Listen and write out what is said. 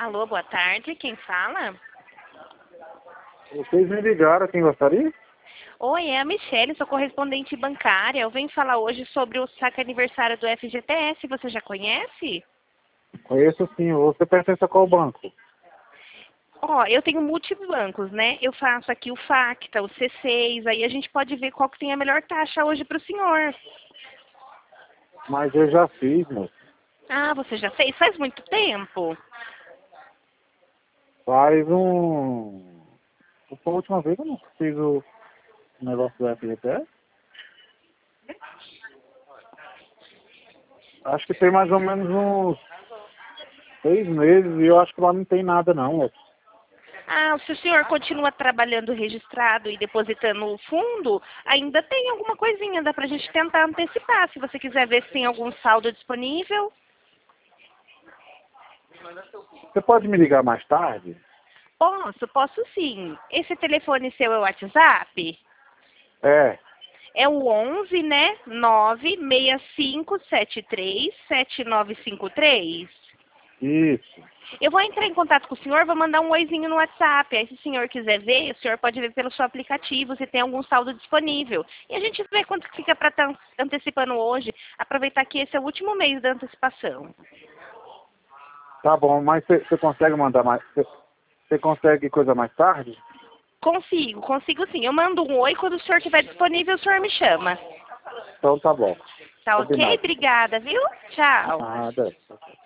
Alô, boa tarde. Quem fala? Vocês me ligaram, quem gostaria? Oi, é a Michelle, sou correspondente bancária. Eu venho falar hoje sobre o saque aniversário do FGTS. Você já conhece? Conheço sim, você pertence a qual banco? Ó, eu tenho multibancos, né? Eu faço aqui o Facta, o C6, aí a gente pode ver qual que tem a melhor taxa hoje para o senhor. Mas eu já fiz, moço. Ah, você já fez? Faz muito tempo? Faz um... Foi a última vez que eu não fiz o negócio do FGTS? Acho que tem mais ou menos uns 6 meses e eu acho que lá não tem nada não, moço. Ah, se o senhor continua trabalhando registrado e depositando o fundo, ainda tem alguma coisinha, dá pra gente tentar antecipar, se você quiser ver se tem algum saldo disponível. Você pode me ligar mais tarde? Posso sim. Esse telefone seu é o WhatsApp? É, É o 11, né? 965737953. isso. Eu vou entrar em contato com o senhor, vou mandar um oizinho no WhatsApp. Aí, se o senhor quiser ver, o senhor pode ver pelo seu aplicativo se tem algum saldo disponível. E a gente vê quanto que fica para estar antecipando hoje. Aproveitar que esse é o último mês da antecipação. Tá bom, mas você consegue mandar mais... Você consegue coisa mais tarde? Consigo sim. Eu mando um oi, quando o senhor estiver disponível, o senhor me chama. Então tá bom. Tá ok? Combinado. Obrigada, viu? Tchau. Nada.